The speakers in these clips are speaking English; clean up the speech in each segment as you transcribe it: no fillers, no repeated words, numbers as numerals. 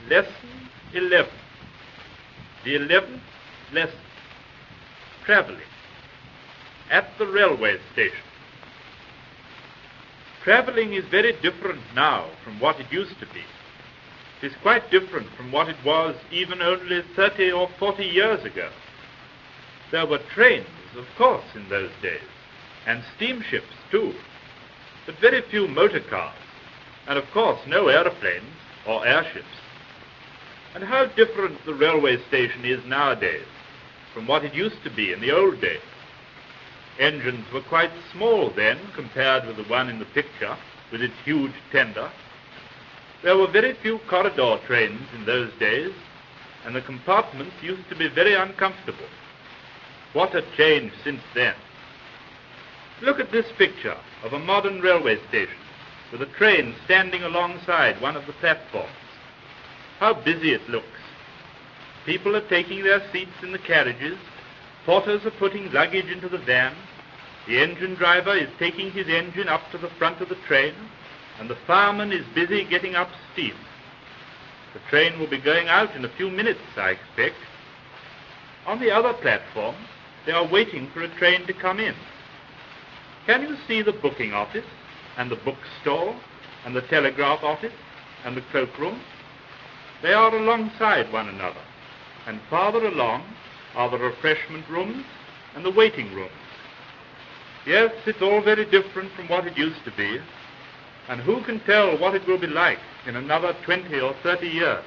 Lesson 11. The 11th lesson. Travelling. At the railway station. Travelling is very different now from what it used to be. It is quite different from what it was even only 30 or 40 years ago. There were trains, of course, in those days, and steamships too, but very few motor cars, and of course no aeroplanes or airships. And how different the railway station is nowadays from what it used to be in the old days. Engines were quite small then compared with the one in the picture with its huge tender. There were very few corridor trains in those days, and the compartments used to be very uncomfortable. What a change since then. Look at this picture of a modern railway station with a train standing alongside one of the platforms. How busy it looks. People are taking their seats in the carriages, porters are putting luggage into the van, the engine driver is taking his engine up to the front of the train, and the fireman is busy getting up steam. The train will be going out in a few minutes, I expect. On the other platform, they are waiting for a train to come in. Can you see the booking office, and the bookstore, and the telegraph office, and the cloakroom? They are alongside one another, and farther along are the refreshment rooms and the waiting rooms. Yes, it's all very different from what it used to be, and who can tell what it will be like in another 20 or 30 years?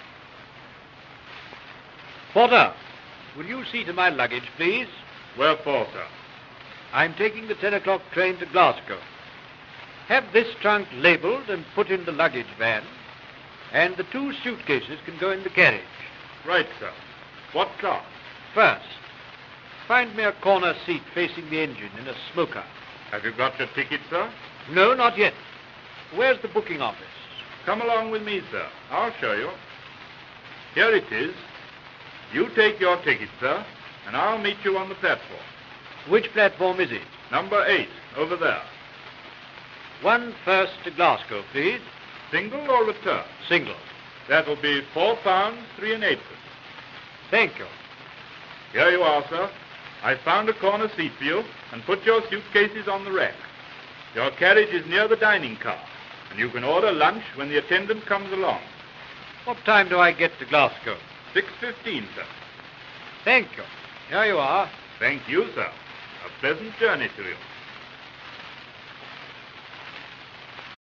Porter, will you see to my luggage, please? Where for, sir? I'm taking the 10 o'clock train to Glasgow. Have this trunk labelled and put in the luggage van, and the 2 suitcases can go in the carriage. Right, sir. What class? First, find me a corner seat facing the engine in a smoker. Have you got your ticket, sir? No, not yet. Where's the booking office? Come along with me, sir. I'll show you. Here it is. You take your ticket, sir, and I'll meet you on the platform. Which platform is it? Number 8, over there. 1 first to Glasgow, please. Single or return? Single. That'll be £4, 3 and 8. Thank you. Here you are, sir. I found a corner seat for you and put your suitcases on the rack. Your carriage is near the dining car, and you can order lunch when the attendant comes along. What time do I get to Glasgow? 6:15, sir. Thank you. Here you are. Thank you, sir. A pleasant journey to you.